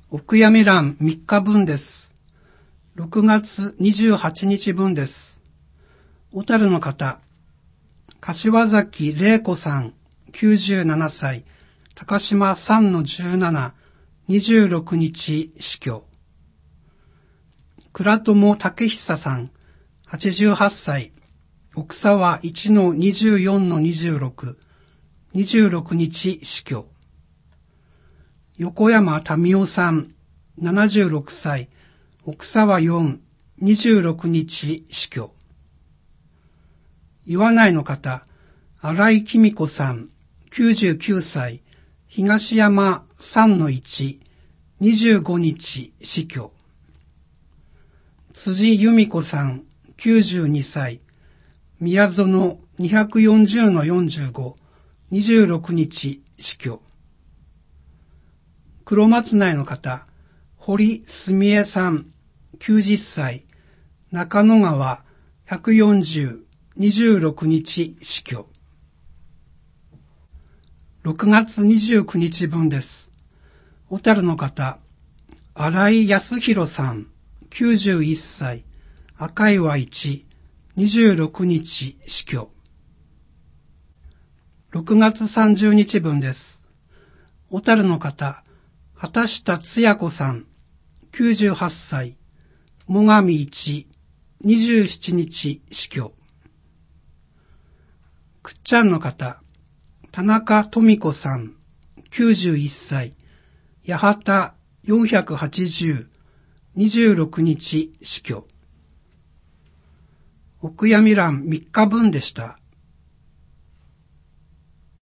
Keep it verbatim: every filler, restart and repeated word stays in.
お悔やみ欄みっかぶんです。ろくがつにじゅうはちにちぶんです。小樽の方、柏崎玲子さん、きゅうじゅうななさい、高島 さんのじゅうなな、にじゅうろくにち死去。倉友武久さん、はちじゅうはっさい、奥沢 いちのにじゅうよんのにじゅうろく、にじゅうろくにち死去。横山民夫さん、ななじゅうろくさい、奥沢よん、にじゅうろくにち死去。岩内の方、新井紀美子さん、きゅうじゅうきゅうさい、東山 さんのいち、にじゅうごにち死去。辻由美子さん、きゅうじゅうにさい、宮園 にひゃくよんじゅうのよんじゅうご、にじゅうろくにち死去。黒松内の方、堀澄江さん、きゅうじゅっさい、中野川ひゃくよんじゅう、にじゅうろくにち死去。ろくがつにじゅうくにちぶんです。小樽の方、新井康弘さん、きゅうじゅういっさい、赤岩いち、にじゅうろくにち死去。ろくがつさんじゅうにちぶんです。小樽の方、畑下つや子さん、きゅうじゅうはっさい、最上いち、にじゅうしちにち死去。くっちゃんの方、田中富子さん、きゅうじゅういっさい、八幡よんひゃくはちじゅう、にじゅうろくにち死去。お悔やみ欄みっかぶんでした。